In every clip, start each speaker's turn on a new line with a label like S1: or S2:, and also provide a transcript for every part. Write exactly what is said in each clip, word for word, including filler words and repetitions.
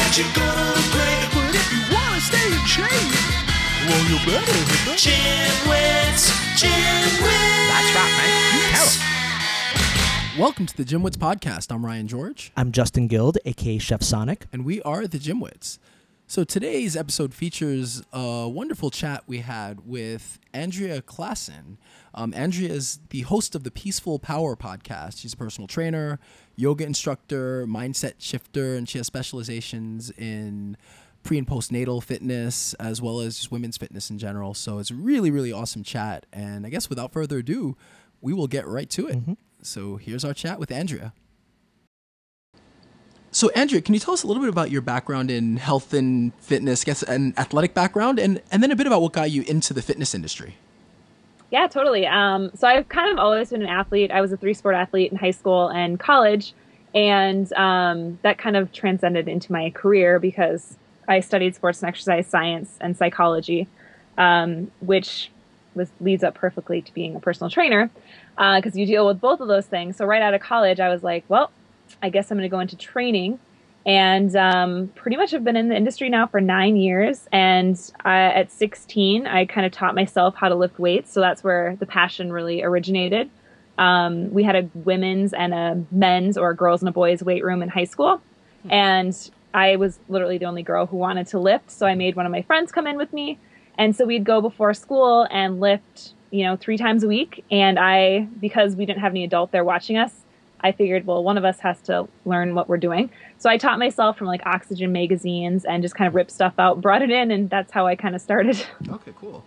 S1: you're gonna look great. But if you wanna stay in shape, well, you better hit the Gymwits, Gymwits.
S2: That's right, man. You tell 'em.
S3: Welcome to the Gymwits podcast. I'm Ryan George.
S2: I'm Justin Guild, aka Chef Sonic.
S3: And we are the Gymwits. So today's episode features a wonderful chat we had with Andrea Klassen. Um, Andrea is the host of the Peaceful Power podcast. She's a personal trainer, yoga instructor, mindset shifter, and she has specializations in pre and postnatal fitness as well as just women's fitness in general. So it's a really, really awesome chat. And I guess without further ado, we will get right to it. Mm-hmm. So here's our chat with Andrea. So Andrea, can you tell us a little bit about your background in health and fitness, I guess an athletic background, and, and then a bit about what got you into the fitness industry?
S4: Yeah, totally. Um, so I've kind of always been an athlete. I was a three-sport athlete in high school and college, and um, that kind of transcended into my career because I studied sports and exercise science and psychology, um, which was leads up perfectly to being a personal trainer because uh, you deal with both of those things. So right out of college, I was like, well, I guess I'm going to go into training. And um, pretty much have been in the industry now for nine years. And I, at sixteen, I kind of taught myself how to lift weights. So that's where the passion really originated. Um, we had a women's and a men's or a girls and a boys weight room in high school. And I was literally the only girl who wanted to lift. So I made one of my friends come in with me. And so we'd go before school and lift, you know, three times a week. And I, because we didn't have any adult there watching us, I figured, well, one of us has to learn what we're doing. So I taught myself from like Oxygen magazines and just kind of ripped stuff out, brought it in, and that's how I kind of started.
S3: Okay, cool.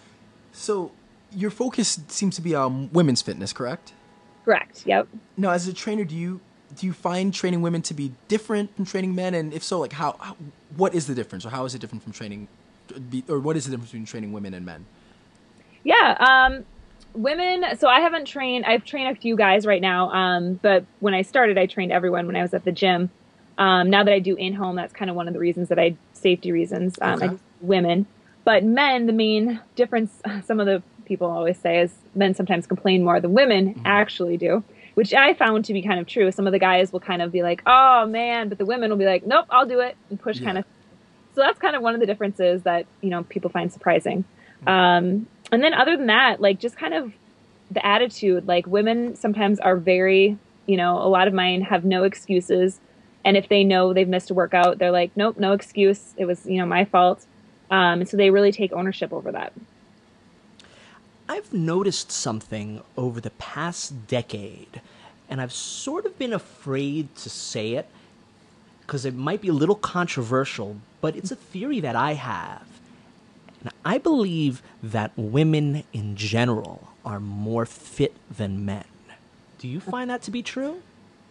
S3: So your focus seems to be on women's fitness, correct?
S4: Correct, yep.
S3: Now, as a trainer, do you do you find training women to be different from training men? And if so, like how, how what is the difference, or how is it different from training, or what is the difference between training women and men?
S4: Yeah, um, women, so I haven't trained, I've trained a few guys right now, um, but when I started, I trained everyone when I was at the gym. Um, now that I do in-home, that's kind of one of the reasons that I, safety reasons, um,
S3: okay.
S4: I do women. But men, the main difference, some of the people always say is men sometimes complain more than women mm-hmm. actually do, which I found to be kind of true. Some of the guys will kind of be like, oh man, but the women will be like, nope, I'll do it, and push yeah. kind of. So that's kind of one of the differences that, you know, people find surprising. Mm-hmm. Um, and then other than that, like just kind of the attitude, like women sometimes are very, you know, a lot of mine have no excuses. And if they know they've missed a workout, they're like, nope, no excuse. It was, you know, my fault. Um, and so they really take ownership over that.
S2: I've noticed something over the past decade, and I've sort of been afraid to say it because it might be a little controversial, but it's a theory that I have. And I believe that women in general are more fit than men. Do you find that to be true?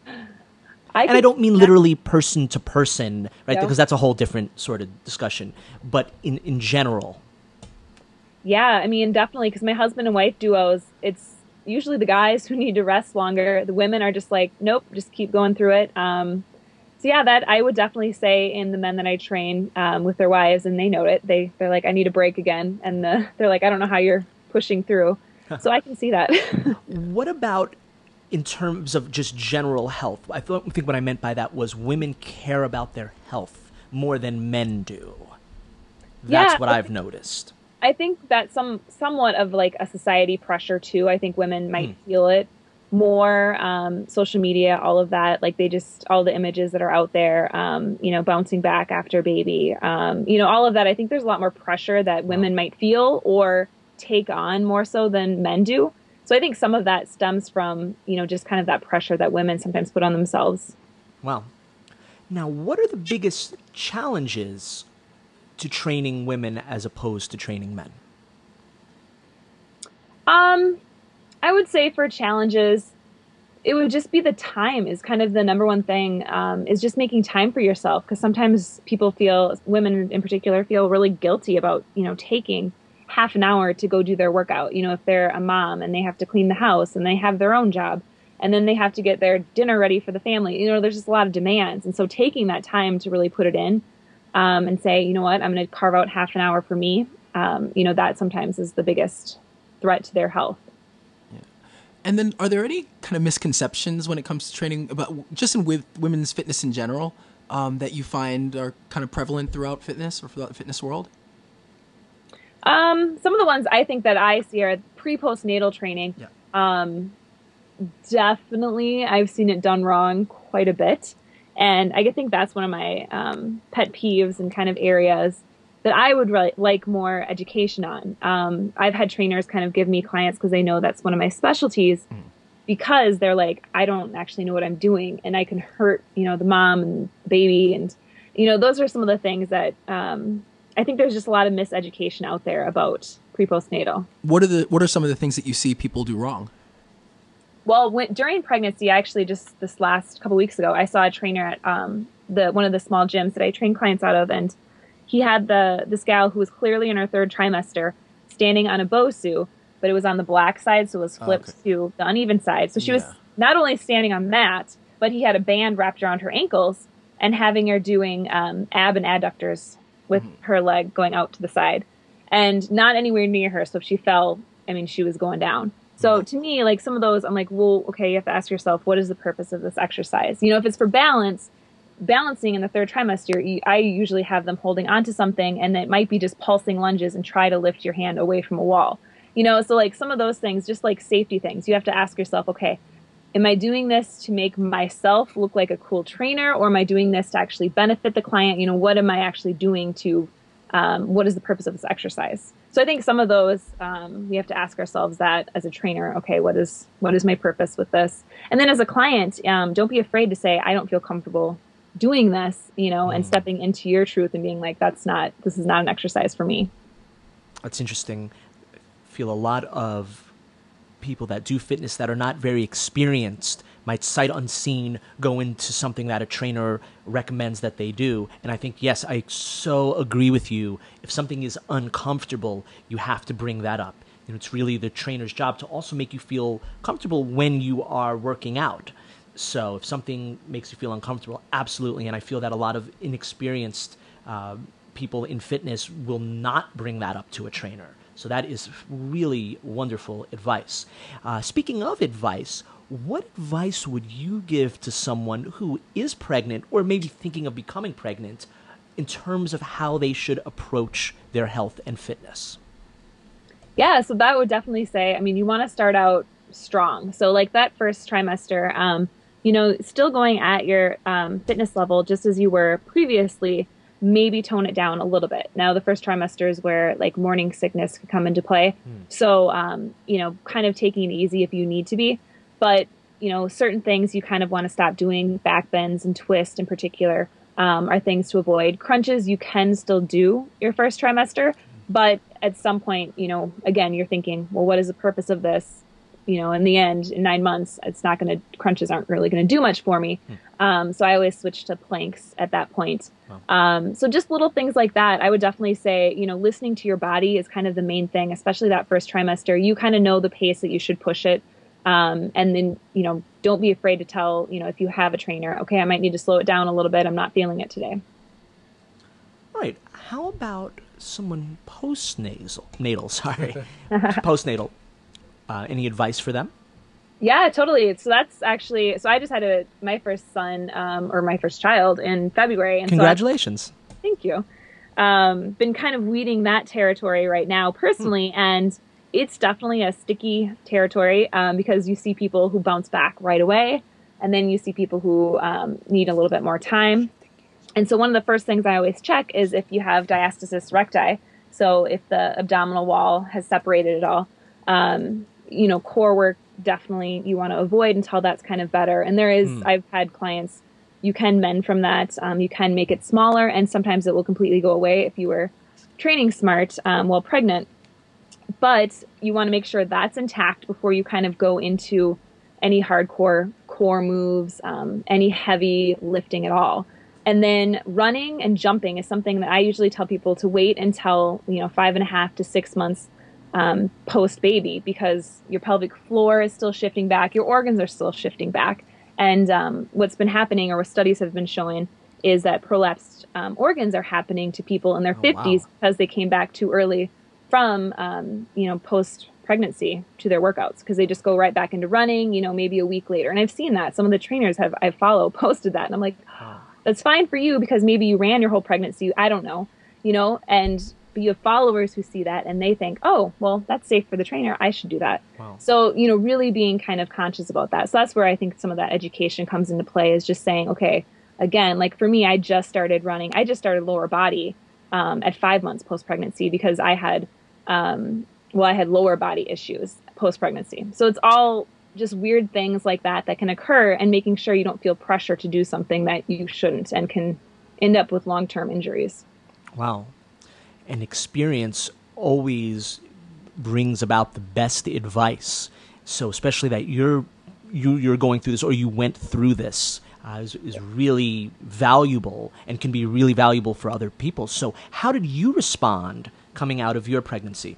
S2: I and I don't mean literally person to person, right? No. Because that's a whole different sort of discussion. But in, in general.
S4: Yeah, I mean, definitely. Because my husband and wife duos, it's usually the guys who need to rest longer. The women are just like, nope, just keep going through it. Um, so yeah, that I would definitely say in the men that I train um, with their wives, and they know it. They, they're like, I need a break again. And the, they're like, I don't know how you're pushing through. So I can see that.
S2: What about in terms of just general health? I think what I meant by that was women care about their health more than men do. That's
S4: yeah,
S2: what I've noticed.
S4: I think that's some somewhat of like a society pressure too. I think women might mm. feel it more. Um, social media, all of that, like they just, all the images that are out there, um, you know, bouncing back after baby, um, you know, all of that. I think there's a lot more pressure that women might feel or take on more so than men do. So I think some of that stems from, you know, just kind of that pressure that women sometimes put on themselves.
S2: Wow. Now, what are the biggest challenges to training women as opposed to training men?
S4: Um, I would say for challenges, it would just be the time is kind of the number one thing, um, is just making time for yourself. Because sometimes people feel, women in particular, feel really guilty about, you know, taking half an hour to go do their workout. You know, if they're a mom and they have to clean the house and they have their own job and then they have to get their dinner ready for the family, you know, there's just a lot of demands. And so taking that time to really put it in um, and say, you know what, I'm going to carve out half an hour for me. Um, you know, that sometimes is the biggest threat to their health.
S3: Yeah. And then are there any kind of misconceptions when it comes to training about just in with women's fitness in general um, that you find are kind of prevalent throughout fitness or throughout the fitness world?
S4: Um, some of the ones I think that I see are pre-postnatal training.
S2: Yeah.
S4: Um, definitely, I've seen it done wrong quite a bit. And I think that's one of my um, pet peeves and kind of areas that I would really like more education on. Um, I've had trainers kind of give me clients because they know that's one of my specialties, mm. because they're like, I don't actually know what I'm doing, and I can hurt, you know, the mom and the baby. And, you know, those are some of the things that um, I think there's just a lot of miseducation out there about pre-postnatal.
S3: What are the What are some of the things that you see people do wrong?
S4: Well, when, during pregnancy, actually, just this last couple weeks ago, I saw a trainer at um, the one of the small gyms that I train clients out of, and he had the this gal who was clearly in her third trimester standing on a BOSU, but it was on the black side, so it was flipped okay. to the uneven side. So she yeah. was not only standing on that, but he had a band wrapped around her ankles and having her doing um, ab and adductors with mm-hmm. her leg going out to the side, and not anywhere near her. So if she fell, I mean, she was going down. So to me, like some of those, I'm like, well, okay, you have to ask yourself, what is the purpose of this exercise? You know, if it's for balance, balancing in the third trimester, I usually have them holding onto something, and it might be just pulsing lunges and try to lift your hand away from a wall. You know, so like some of those things, just like safety things, you have to ask yourself, okay, am I doing this to make myself look like a cool trainer, or am I doing this to actually benefit the client? You know, what am I actually doing to, um, what is the purpose of this exercise? So I think some of those, um, we have to ask ourselves that as a trainer, okay, what is what is my purpose with this? And then as a client, um, don't be afraid to say, I don't feel comfortable doing this, you know, mm. and stepping into your truth and being like, that's not, this is not an exercise for me.
S2: That's interesting. I feel a lot of people that do fitness that are not very experienced might sight unseen go into something that a trainer recommends that they do. And I think, yes, I so agree with you. If something is uncomfortable, you have to bring that up. You know, it's really the trainer's job to also make you feel comfortable when you are working out. So if something makes you feel uncomfortable, absolutely. And I feel that a lot of inexperienced uh, people in fitness will not bring that up to a trainer. So that is really wonderful advice. Uh, speaking of advice, what advice would you give to someone who is pregnant or maybe thinking of becoming pregnant in terms of how they should approach their health and fitness?
S4: Yeah, so that would definitely say, I mean, you want to start out strong. So like that first trimester, um, you know, still going at your um, fitness level just as you were previously, maybe tone it down a little bit. Now, the first trimester is where like morning sickness could come into play. Mm. So, um, you know, kind of taking it easy if you need to be. But, you know, certain things you kind of want to stop doing, back bends and twist in particular, um, are things to avoid. Crunches you can still do your first trimester, but at some point, you know, again, you're thinking, well, what is the purpose of this? You know, in the end, in nine months, it's not going to, crunches aren't really going to do much for me. Hmm. Um, so I always switch to planks at that point. Wow. Um, so just little things like that. I would definitely say, you know, listening to your body is kind of the main thing, especially that first trimester. You kind of know the pace that you should push it. Um, and then, you know, don't be afraid to tell, you know, if you have a trainer, okay, I might need to slow it down a little bit. I'm not feeling it today.
S2: All right. How about someone post-nasal, natal, sorry, postnatal? Uh, any advice for them?
S4: Yeah, totally. So that's actually, so I just had a, my first son, um, or my first child in February. And
S2: Congratulations.
S4: So I, thank you. Um, been kind of weeding that territory right now personally. Hmm. And it's definitely a sticky territory, um, because you see people who bounce back right away. And then you see people who um, need a little bit more time. And so one of the first things I always check is if you have diastasis recti. So if the abdominal wall has separated at all, um, you know, core work definitely you want to avoid until that's kind of better. And there is, mm. I've had clients, you can mend from that. Um, you can make it smaller, and sometimes it will completely go away if you were training smart um, while pregnant. But you want to make sure that's intact before you kind of go into any hardcore core moves, um, any heavy lifting at all. And then running and jumping is something that I usually tell people to wait until, you know, five and a half to six months um, post-baby, because your pelvic floor is still shifting back, your organs are still shifting back. And um, what's been happening, or what studies have been showing, is that prolapsed um, organs are happening to people in their oh, fifties wow. because they came back too early from, um, you know, post-pregnancy to their workouts, because they just go right back into running, you know, maybe a week later. And I've seen that. Some of the trainers have I follow posted that. And I'm like, that's fine for you because maybe you ran your whole pregnancy. I don't know, you know, and but you have followers who see that and they think, oh, well, that's safe for the trainer. I should do that.
S2: Wow.
S4: So, you know, really being kind of conscious about that. So that's where I think some of that education comes into play, is just saying, okay, again, like for me, I just started running. I just started lower body um, at five months post-pregnancy because I had, um, well, I had lower body issues post-pregnancy. So it's all just weird things like that that can occur, and making sure you don't feel pressure to do something that you shouldn't and can end up with long-term injuries.
S2: Wow. And experience always brings about the best advice. So especially that you're you, you're going through this, or you went through this, uh, is, is really valuable and can be really valuable for other people. So how did you respond coming out of your pregnancy?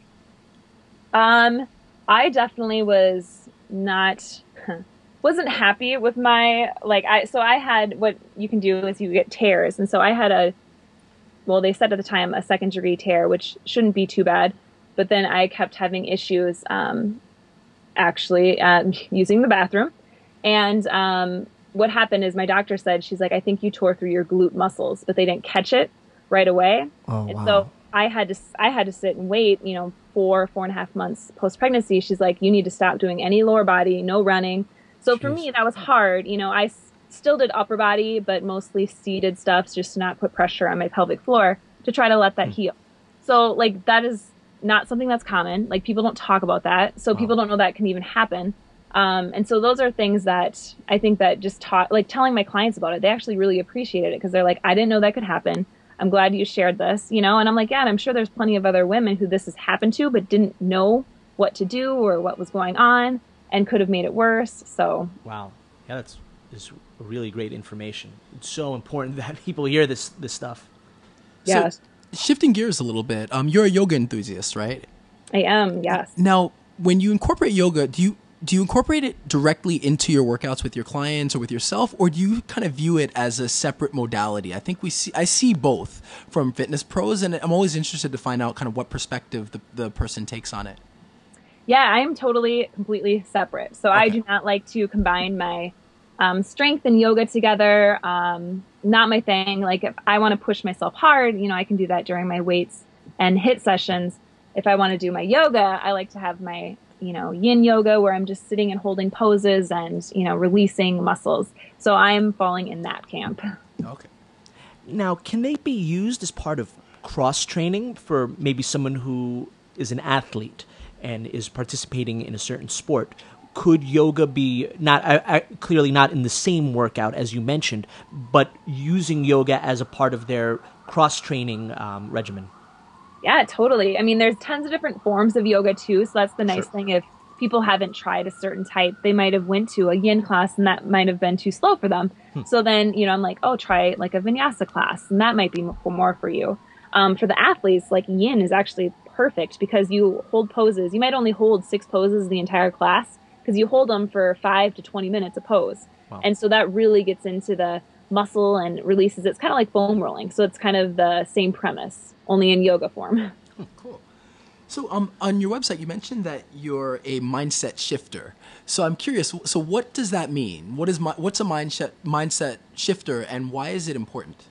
S4: Um, I definitely was not, wasn't happy with my, like, I, so I had, what you can do is you get tears. And so I had a, well, they said at the time a second degree tear, which shouldn't be too bad. But then I kept having issues, um, actually, uh, using the bathroom. And, um, what happened is my doctor said, she's like, I think you tore through your glute muscles, but they didn't catch it right away.
S2: Oh,
S4: and
S2: wow.
S4: so I had to, I had to sit and wait, you know, four, four and a half months post pregnancy. She's like, you need to stop doing any lower body, no running. So for
S2: Jeez.
S4: me, that was hard. You know, I s- still did upper body, but mostly seated stuff just to not put pressure on my pelvic floor to try to let that
S2: Hmm.
S4: heal. So like, that is not something that's common. Like people don't talk about that. So
S2: Wow.
S4: people don't know that can even happen. Um, and so those are things that I think that just taught, like telling my clients about it, they actually really appreciated it because they're like, I didn't know that could happen. I'm glad you shared this, you know? And I'm like, yeah, and I'm sure there's plenty of other women who this has happened to, but didn't know what to do or what was going on and could have made it worse. So,
S2: Wow. Yeah, that's, that's really great information. It's so important that people hear this, this stuff.
S4: yeah,
S3: So, shifting gears a little bit, um, you're a yoga enthusiast, right?
S4: I am. Yes.
S3: Now, when you incorporate yoga, do you do you incorporate it directly into your workouts with your clients or with yourself, or do you kind of view it as a separate modality? I think we see I see both from fitness pros, and I'm always interested to find out kind of what perspective the, the person takes on it.
S4: Yeah, I am totally, completely separate. So I
S3: Okay.
S4: do not like to combine my um, strength and yoga together. Um, not my thing. Like if I want to push myself hard, you know, I can do that during my weights and HIIT sessions. If I want to do my yoga, I like to have my, you know, yin yoga where I'm just sitting and holding poses and, you know, releasing muscles. So I'm falling in that camp.
S3: Okay.
S2: Now, can they be used as part of cross training for maybe someone who is an athlete and is participating in a certain sport? Could yoga be not I, I, clearly not in the same workout as you mentioned, but using yoga as a part of their cross training um, regimen?
S4: Yeah, totally. I mean, there's tons of different forms of yoga too. So that's the nice
S2: Sure.
S4: thing. If people haven't tried a certain type, they might have went to a yin class and that might have been too slow for them.
S2: Hmm.
S4: So then, you know, I'm like, oh, try like a vinyasa class and that might be mo- more for you. Um, for the athletes, like yin is actually perfect because you hold poses. You might only hold six poses the entire class because you hold them for five to twenty minutes a pose.
S2: Wow.
S4: And so that really gets into the muscle and releases. It's kind of like foam rolling. So it's kind of the same premise, only in yoga form.
S3: Oh, cool. So um, on your website, you mentioned that you're a mindset shifter. So I'm curious. So what does that mean? What is my, what's a mindset mindset shifter, and why is it important?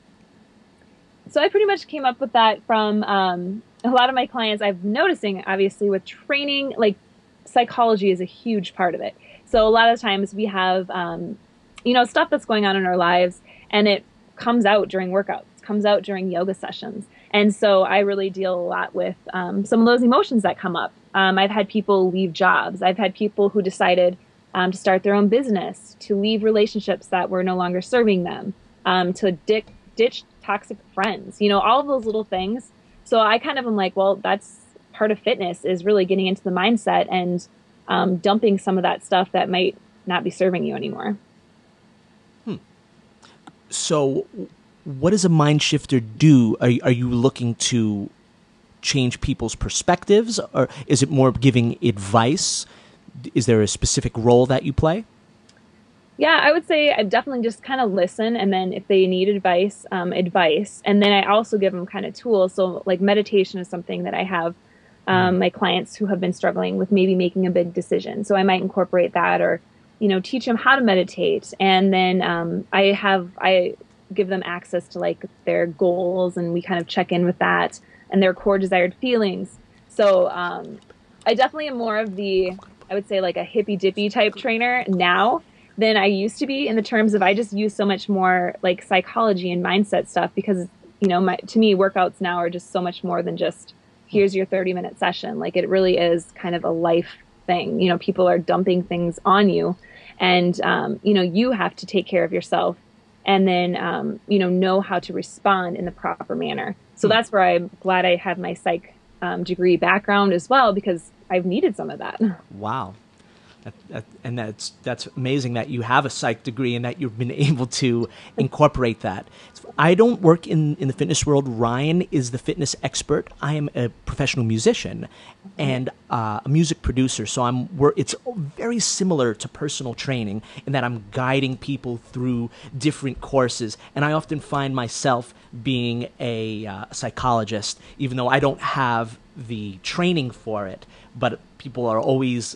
S4: So I pretty much came up with that from um, a lot of my clients. I've been noticing, obviously, with training, like psychology is a huge part of it. So a lot of times we have, um, you know, stuff that's going on in our lives, and it comes out during workouts, comes out during yoga sessions. And so I really deal a lot with um, some of those emotions that come up. Um, I've had people leave jobs. I've had people who decided um, to start their own business, to leave relationships that were no longer serving them, um, to dick, ditch toxic friends, you know, all of those little things. So I kind of am like, well, that's part of fitness, is really getting into the mindset and um, dumping some of that stuff that might not be serving you anymore.
S2: So what does a mind shifter do? Are, are you looking to change people's perspectives, or is it more giving advice? Is there a specific role that you play?
S4: Yeah, I would say I definitely just kind of listen, and then if they need advice, um, advice. And then I also give them kind of tools. So like meditation is something that I have um, my clients who have been struggling with maybe making a big decision. So I might incorporate that, or, you know, teach them how to meditate. And then um, I have, I give them access to like their goals, and we kind of check in with that and their core desired feelings. So um, I definitely am more of the, I would say like a hippy dippy type trainer now than I used to be, in the terms of I just use so much more like psychology and mindset stuff, because, you know, my, to me, workouts now are just so much more than just here's your thirty minute session. Like it really is kind of a life thing. You know, people are dumping things on you, and, um, you know, you have to take care of yourself, and then, um, you know, know how to respond in the proper manner. So
S3: Hmm.
S4: that's where I'm glad I have my psych um, degree background as well, because I've needed some of that.
S2: Wow. That, that, and that's that's amazing that you have a psych degree and that you've been able to incorporate that. I don't work in, in the fitness world. Ryan is the fitness expert. I am a professional musician and uh, a music producer. So I'm we're, it's very similar to personal training in that I'm guiding people through different courses. And I often find myself being a uh, psychologist, even though I don't have the training for it. But people are always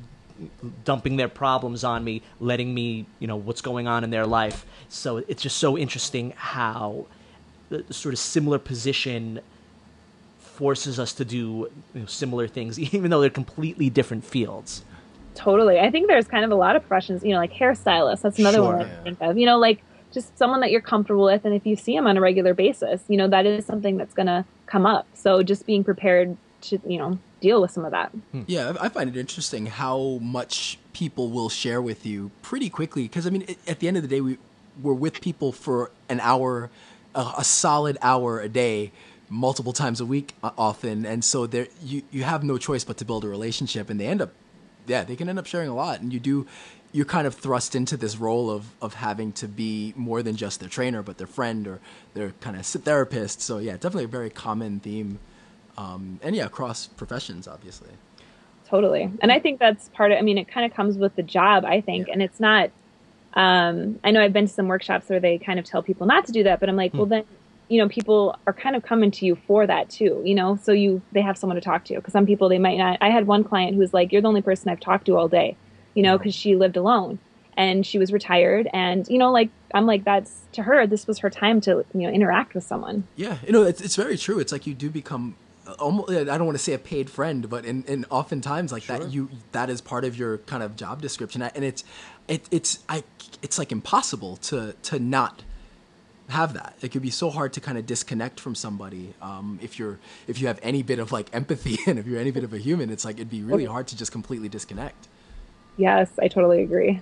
S2: dumping their problems on me, letting me, you know, what's going on in their life. So it's just so interesting how the, the sort of similar position forces us to do, you know, similar things, even though they're completely different fields.
S4: Totally. I think there's kind of a lot of professions, you know, like hairstylists. That's another
S2: Sure.
S4: one I think of. You know, like just someone that you're comfortable with, and if you see them on a regular basis, you know, that is something that's going to come up. So just being prepared to, you know, deal with some of that.
S3: Yeah, I I find it interesting how much people will share with you pretty quickly. Because, I mean, it- at the end of the day, we, we're with people for an hour, a, a solid hour a day, multiple times a week uh, often. And so there, you, you have no choice but to build a relationship. And they end up, yeah, they can end up sharing a lot. And you do, you're kind of thrust into this role of, of having to be more than just their trainer, but their friend or their kind of therapist. So, yeah, definitely a very common theme. Um, and yeah, across professions, obviously.
S4: Totally. And I think that's part of, I mean, it kind of comes with the job, I think.
S3: Yeah.
S4: And it's not, um, I know I've been to some workshops where they kind of tell people not to do that, but I'm like, well, then, you know, people are kind of coming to you for that too, you know, so you, they have someone to talk to. Because some people, they might not. I had one client who was like, you're the only person I've talked to all day, you know, because she lived alone and she was retired. And, you know, like, I'm like, that's to her, this was her time to, you know, interact with someone.
S3: Yeah, you know, it's, it's very true. It's like you do become almost, I don't want to say a paid friend, but in, in oftentimes like
S2: Sure.
S3: that, you, that is part of your kind of job description. And it's, it, it's, I, it's like impossible to, to not have that. It could be so hard to kind of disconnect from somebody. Um, if you're, if you have any bit of like empathy and if you're any bit of a human, it's like, it'd be really hard to just completely disconnect.
S4: Yes, I totally agree.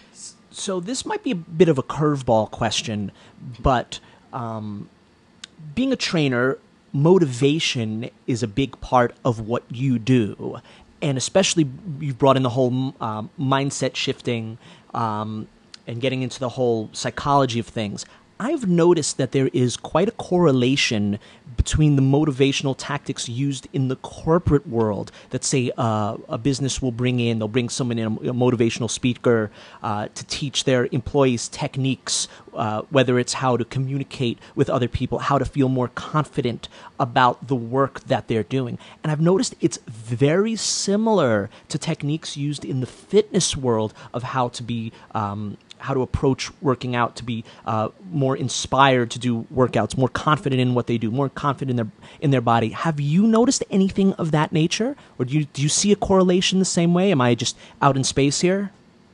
S2: So this might be a bit of a curveball question, but um, being a trainer, motivation is a big part of what you do. And especially you've brought in the whole um, mindset shifting um, and getting into the whole psychology of things. I've noticed that there is quite a correlation between the motivational tactics used in the corporate world that, say, uh, a business will bring in, they'll bring someone in, a motivational speaker, uh, to teach their employees techniques, uh, whether it's how to communicate with other people, how to feel more confident about the work that they're doing. And I've noticed it's very similar to techniques used in the fitness world of how to be um, how to approach working out, to be uh, more inspired to do workouts, more confident in what they do, more confident in their in their body. Have you noticed anything of that nature, or do you do you see a correlation the same way? Am I just out in space here?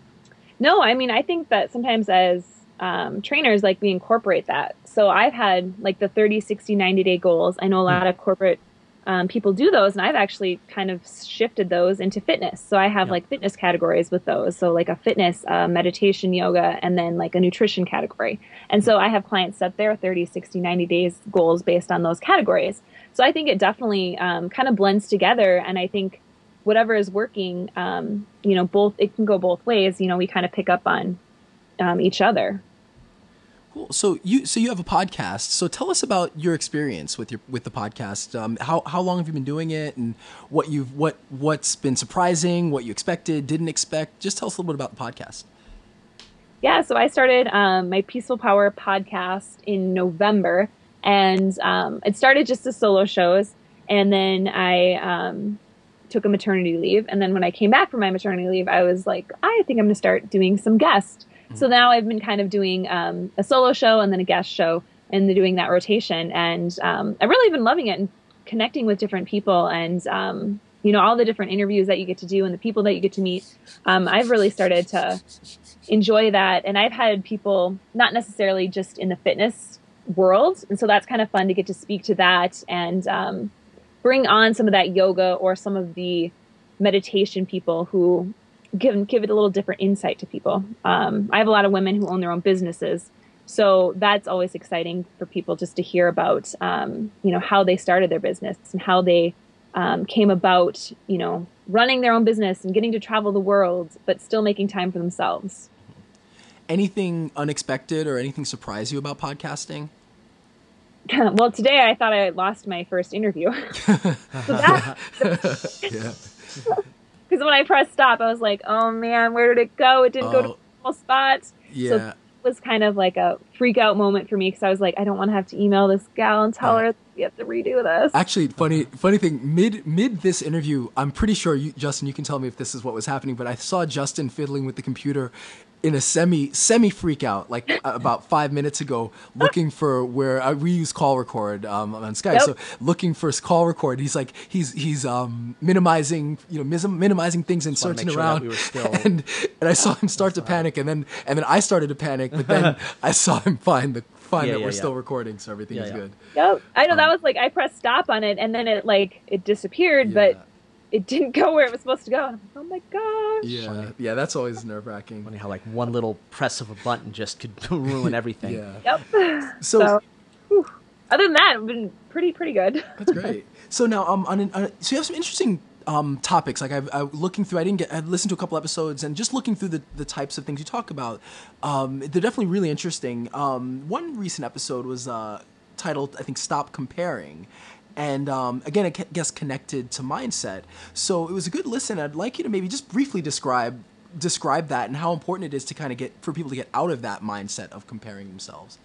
S4: No, I mean, I think that sometimes as um, trainers, like we incorporate that. So I've had like the thirty, sixty, ninety day goals. I know a lot of corporate um, people do those, and I've actually kind of shifted those into fitness. So I have
S2: Yeah.
S4: like fitness categories with those. So like a fitness, uh, meditation, yoga, and then like a nutrition category. And so I have clients set their thirty, sixty, ninety days goals based on those categories. So I think it definitely um, kind of blends together. And I think whatever is working, um, you know, both, it can go both ways. You know, we kind of pick up on um, each other.
S3: Cool. So you so you have a podcast. So tell us about your experience with your with the podcast. Um, how how long have you been doing it, and what you've what what's been surprising, what you expected, didn't expect? Just tell us a little bit about the podcast.
S4: Yeah, so I started um, my Peaceful Power podcast in November, and um, it started just as solo shows, and then I um, took a maternity leave, and then when I came back from my maternity leave, I was like, I think I'm going to start doing some guests. Mm-hmm. So now I've been kind of doing um, a solo show and then a guest show, and doing that rotation. And um, I've really been loving it and connecting with different people, and um, you know, all the different interviews that you get to do and the people that you get to meet. Um, I've really started to enjoy that. And I've had people not necessarily just in the fitness world. And so that's kind of fun to get to speak to that and um, bring on some of that yoga or some of the meditation people who give, give it a little different insight to people. Um, I have a lot of women who own their own businesses. So that's always exciting for people just to hear about, um, you know, how they started their business and how they um, came about, you know, running their own business and getting to travel the world, but still making time for themselves.
S3: Anything unexpected or anything surprise you about podcasting?
S4: Well, today I thought I lost my first interview. Because
S3: yeah.
S4: when I pressed stop, I was like, oh man, where did it go? It didn't
S3: oh,
S4: go to the normal spot.
S3: Yeah.
S4: So it was kind of like a freak out moment for me because I was like, I don't want to have to email this gal and tell
S3: yeah.
S4: her we have to redo this.
S3: Actually, funny funny thing, mid mid this interview, I'm pretty sure, you, Justin, you can tell me if this is what was happening, but I saw Justin fiddling with the computer in a semi semi freak out like about five minutes ago, looking for where uh, we use call record um, on Skype. Yep. So looking for call record, he's like he's he's um, minimizing you know mis- minimizing things and searching
S2: sure
S3: around.
S2: We were still
S3: and and I saw him start to panic, and then and then I started to panic, but then I saw him find the find
S2: yeah,
S3: that
S2: yeah,
S3: we're
S2: yeah.
S3: still recording, so everything
S2: yeah,
S3: is
S2: yeah.
S3: good.
S4: Yep, I know
S3: um,
S4: that was like I pressed stop on it, and then it like it disappeared,
S3: yeah.
S4: but it didn't go where it was supposed to go. And I'm like, oh my gosh.
S3: Yeah,
S2: Funny.
S3: yeah, that's always nerve wracking.
S2: Funny how like one little press of a button just could ruin everything.
S3: Yeah.
S4: Yep.
S3: So,
S4: so whew. Other than that, it's been pretty pretty good.
S3: That's great. So now, um, on, an, on so you have some interesting um topics. Like I've I, looking through, I didn't get, I listened to a couple episodes, and just looking through the the types of things you talk about, um, they're definitely really interesting. Um, one recent episode was uh titled, I think, "Stop Comparing." And um, again, I guess connected to mindset. So it was a good listen. I'd like you to maybe just briefly describe describe that and how important it is to kind of get for people to get out of that mindset of comparing themselves.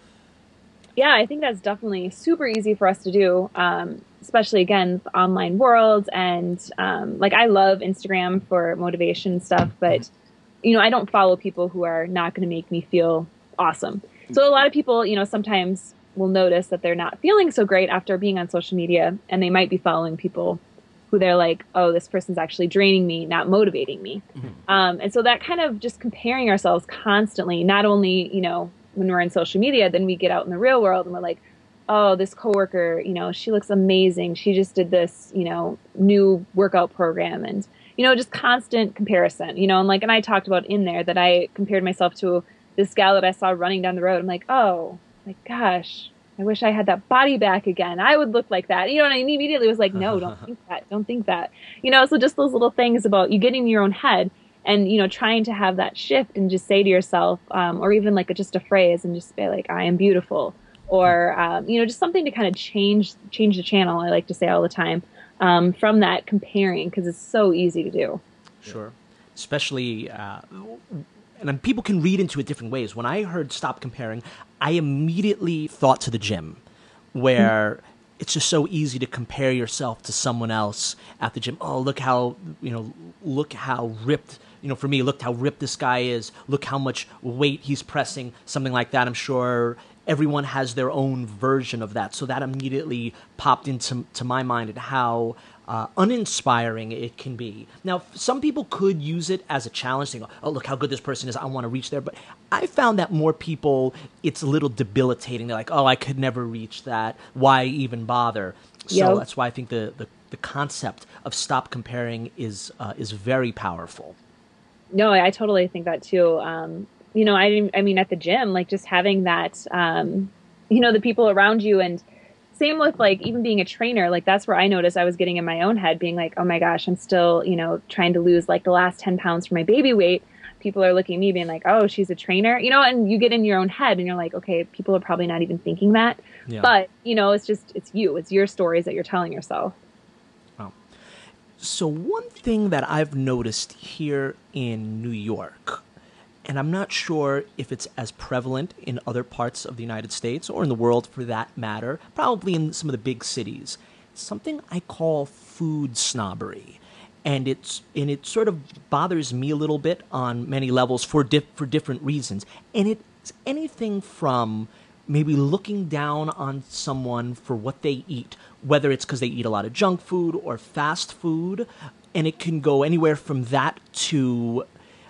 S4: Yeah, I think that's definitely super easy for us to do, um, especially again the online world. And um, like I love Instagram for motivation stuff, but you know I don't follow people who are not going to make me feel awesome. So a lot of people, you know, sometimes will notice that they're not feeling so great after being on social media, and they might be following people who they're like, oh, this person's actually draining me, not motivating me. Mm-hmm. Um, and so that kind of just comparing ourselves constantly, not only, you know, when we're in social media, then we get out in the real world and we're like, oh, this coworker, you know, she looks amazing. She just did this, you know, new workout program, and, you know, just constant comparison, you know, and like, and I talked about in there that I compared myself to this gal that I saw running down the road. I'm like, oh, like, gosh, I wish I had that body back again. I would look like that. You know, and I immediately was like, no, don't think that. Don't think that. You know, so just those little things about you getting in your own head and, you know, trying to have that shift and just say to yourself, um, or even like a, just a phrase and just say like, I am beautiful. Or, um, you know, just something to kind of change, change the channel. I like to say all the time um, from that comparing, because it's so easy to do.
S2: Sure. Especially, uh, and people can read into it different ways. When I heard stop comparing, I immediately thought to the gym, where mm-hmm. it's just so easy to compare yourself to someone else at the gym. Oh, look how, you know, look how ripped, you know, for me, look how ripped this guy is. Look how much weight he's pressing, something like that. I'm sure everyone has their own version of that. So that immediately popped into to my mind and how uh, uninspiring it can be. Now, some people could use it as a challenge, saying, oh, look how good this person is. I want to reach there. But I found that more people, it's a little debilitating. They're like, oh, I could never reach that. Why even bother? So
S4: yep.
S2: that's why I think the, the, the concept of stop comparing is uh, is very powerful.
S4: No, I totally think that too. Um, you know, I, I mean, at the gym, like just having that, um, you know, the people around you, and same with like even being a trainer, like that's where I noticed I was getting in my own head being like, oh my gosh, I'm still, you know, trying to lose like the last ten pounds for my baby weight. People are looking at me being like, oh, she's a trainer, you know, and you get in your own head and you're like, okay, people are probably not even thinking that. Yeah. But, you know, it's just, it's you, it's your stories that you're telling yourself.
S2: Wow. So one thing that I've noticed here in New York, and I'm not sure if it's as prevalent in other parts of the United States or in the world for that matter, probably in some of the big cities, something I call food snobbery. and it's and it sort of bothers me a little bit on many levels for dif- for different reasons. And it's anything from maybe looking down on someone for what they eat, whether it's because they eat a lot of junk food or fast food, and it can go anywhere from that to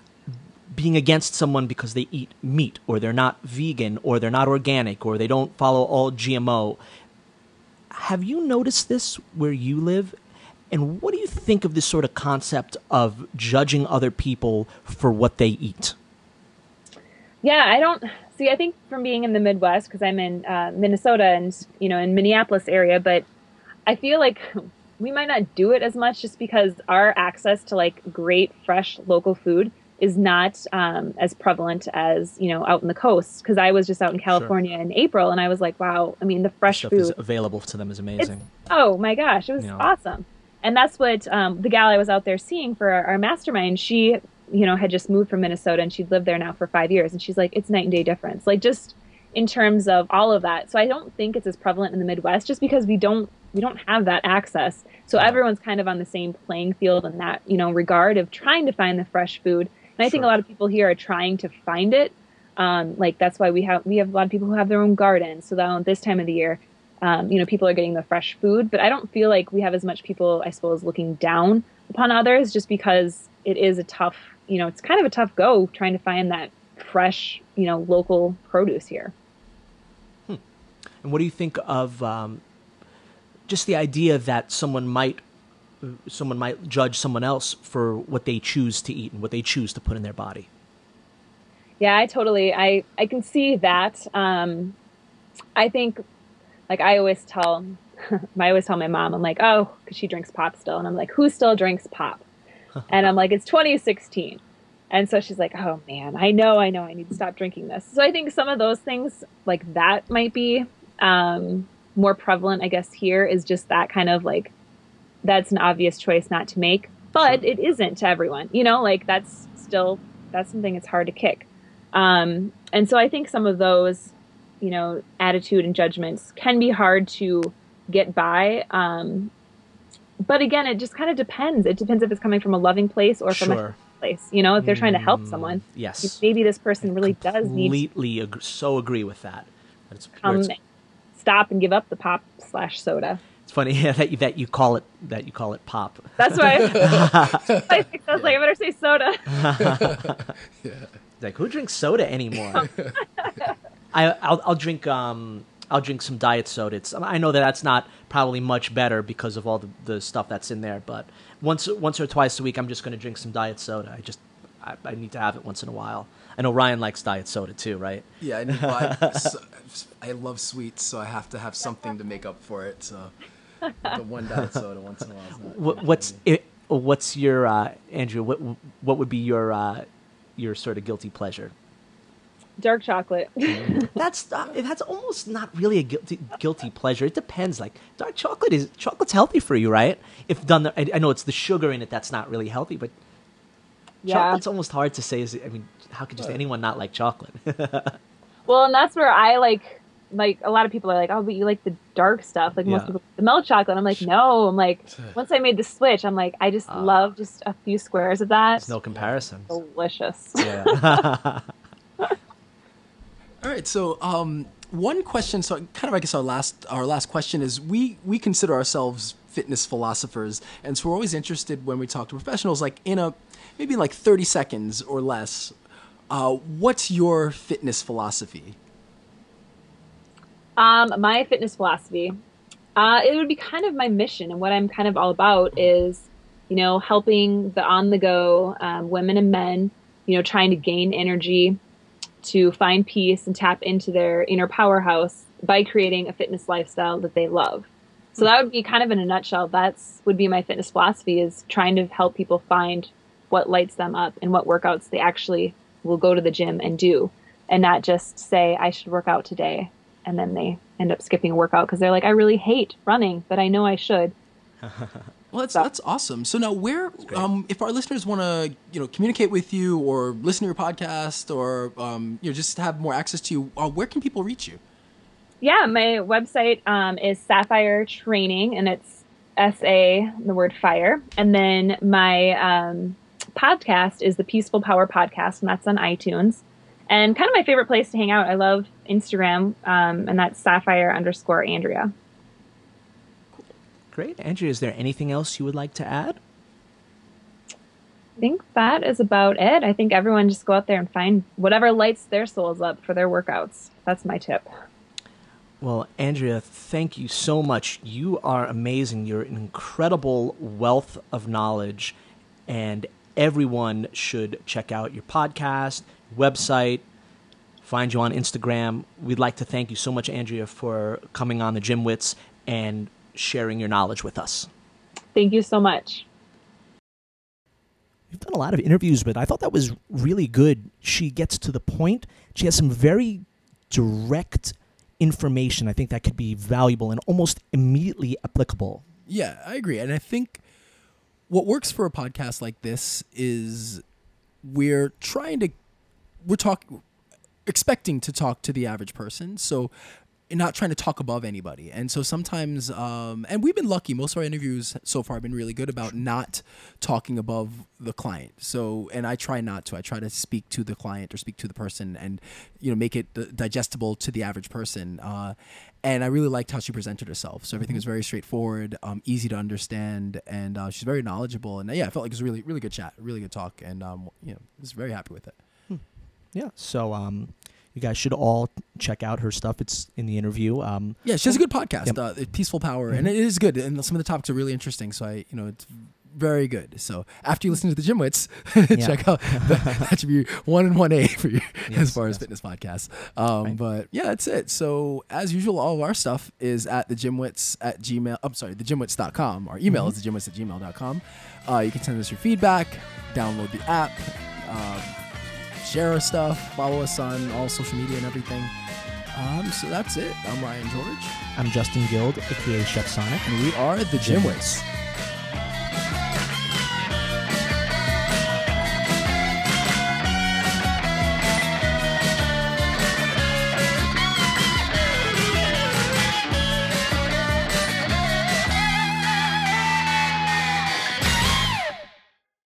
S2: being against someone because they eat meat, or they're not vegan, or they're not organic, or they don't follow all G M O. Have you noticed this where you live? And what do you think of this sort of concept of judging other people for what they eat?
S4: Yeah, I don't see. I think from being in the Midwest, because I'm in uh, Minnesota and, you know, in Minneapolis area, but I feel like we might not do it as much just because our access to like great, fresh, local food is not um, as prevalent as, you know, out in the coast. Because I was just out in California sure. in April, and I was like, wow, I mean, the fresh
S2: stuff
S4: food
S2: is available to them is amazing.
S4: Oh my gosh, it was you know. awesome. And that's what um, the gal I was out there seeing for our, our mastermind, she, you know, had just moved from Minnesota, and she'd lived there now for five years. And she's like, it's night and day difference, like just in terms of all of that. So I don't think it's as prevalent in the Midwest just because we don't we don't have that access. So yeah. everyone's kind of on the same playing field in that, you know, regard of trying to find the fresh food. And I sure. think a lot of people here are trying to find it. Um, like that's why we have we have a lot of people who have their own gardens. So that this time of the year, Um, you know, people are getting the fresh food, but I don't feel like we have as much people, I suppose, looking down upon others just because it is a tough, you know, it's kind of a tough go trying to find that fresh, you know, local produce here.
S2: Hmm. And what do you think of um, just the idea that someone might, someone might judge someone else for what they choose to eat and what they choose to put in their body?
S4: Yeah, I totally, I, I can see that. Um, I think Like I always tell, I always tell my mom, I'm like, oh, because she drinks pop still. And I'm like, who still drinks pop? And I'm like, it's twenty sixteen. And so she's like, oh man, I know, I know, I need to stop drinking this. So I think some of those things like that might be um, more prevalent, I guess, here is just that kind of like, that's an obvious choice not to make, but it isn't to everyone, you know, like that's still, that's something it's hard to kick. Um, and so I think some of those, you know, attitude and judgments can be hard to get by. Um, but again, it just kind of depends. It depends if it's coming from a loving place or from
S2: sure.
S4: a place. You know, if they're trying to help someone,
S2: yes,
S4: maybe this person really does need
S2: completely ag- so agree with that.
S4: It's, come it's, stop and give up the pop slash soda.
S2: It's funny yeah, that you that you call it that you call it pop.
S4: That's why I, I think I was like, I better say soda.
S2: yeah. Like, who drinks soda anymore? I, I'll, I'll drink. Um, I'll drink some diet soda. It's, I know that that's not probably much better because of all the, the stuff that's in there. But once, once or twice a week, I'm just going to drink some diet soda. I just, I, I need to have it once in a while. I know Ryan likes diet soda too, right?
S3: Yeah, I, need, well, I, so, I love sweets, so I have to have something to make up for it. So, the one diet soda once in a while. Is not,
S2: what,
S3: not
S2: what's it, what's your uh, Andrew? What what would be your uh, your sort of guilty pleasure?
S4: Dark chocolate.
S2: that's uh, that's almost not really a guilty guilty pleasure. It depends. Like dark chocolate is chocolate's healthy for you, right? If done, the, I, I know it's the sugar in it that's not really healthy, but yeah. chocolate's almost hard to say. Is I mean, how could just anyone not like chocolate?
S4: Well, and that's where I like like a lot of people are like, oh, but you like the dark stuff. Like yeah. most people, the milk chocolate. I'm like, no. I'm like, once I made the switch, I'm like, I just uh, love just a few squares of that.
S2: There's no comparison.
S4: Delicious.
S2: Yeah.
S3: All right, so um, one question, so kind of I guess our last our last question is we we consider ourselves fitness philosophers, and so we're always interested when we talk to professionals, like in a maybe like thirty seconds or less. Uh, what's your fitness philosophy?
S4: Um, my fitness philosophy, uh, it would be kind of my mission, and what I'm kind of all about is, you know, helping the on the go um, women and men, you know, trying to gain energy, to find peace and tap into their inner powerhouse by creating a fitness lifestyle that they love. So that would be kind of in a nutshell, that's would be my fitness philosophy, is trying to help people find what lights them up and what workouts they actually will go to the gym and do, and not just say, I should work out today. And then they end up skipping a workout because they're like, I really hate running, but I know I should.
S3: Well, that's, that's awesome. So now where, um, if our listeners want to, you know, communicate with you or listen to your podcast or, um, you know, just have more access to you, uh, where can people reach you?
S4: Yeah, my website um, is Sapphire Training, and it's S A, the word fire. And then my um, podcast is the Peaceful Power Podcast, and that's on iTunes. And kind of my favorite place to hang out, I love Instagram, um, and that's sapphire underscore Andrea.
S2: Great. Andrea, is there anything else you would like to add?
S4: I think that is about it. I think everyone just go out there and find whatever lights their souls up for their workouts. That's my tip.
S2: Well, Andrea, thank you so much. You are amazing. You're an incredible wealth of knowledge, and everyone should check out your podcast, website, find you on Instagram. We'd like to thank you so much, Andrea, for coming on the Gym Wits and sharing your knowledge with us.
S4: Thank you so much.
S1: We've done a lot of interviews, but I thought that was really good. She gets to the point. She has some very direct information. I think that could be valuable and almost immediately applicable.
S3: Yeah, I agree. And I think what works for a podcast like this is we're trying to, we're talking, expecting to talk to the average person. So not trying to talk above anybody. And so sometimes, um, and we've been lucky, most of our interviews so far have been really good about not talking above the client. So, and I try not to, I try to speak to the client or speak to the person and, you know, make it digestible to the average person. Uh, and I really liked how she presented herself. So everything was very straightforward, um, easy to understand, and uh, she's very knowledgeable. And uh, yeah, I felt like it was a really, really good chat, really good talk. And, um, you know, I was very happy with it.
S1: Hmm. Yeah. So, um, you guys should all check out her stuff. It's in the interview. Um,
S3: yeah, she has a good podcast,
S1: yep.
S3: uh, Peaceful Power,
S1: Mm-hmm.
S3: and it is good. And some of the topics are really interesting. So I, you know, it's very good. So after you listen to the Gym Wits, check out the, that should be one and one A for you yes, as far yes. as fitness podcasts. Um, right. But yeah, that's it. So as usual, all of our stuff is at the Gym Wits at Gmail. I'm sorry, the gym wits dot com. Our email mm-hmm. is the gym wits at gmail dot com. Uh, you can send us your feedback, download the app. Um, Share our stuff, follow us on all social media and everything. Um, so that's it. I'm Ryan George.
S1: I'm Justin Guild, aka Chef Sonic.
S3: And we are the Gym Wits.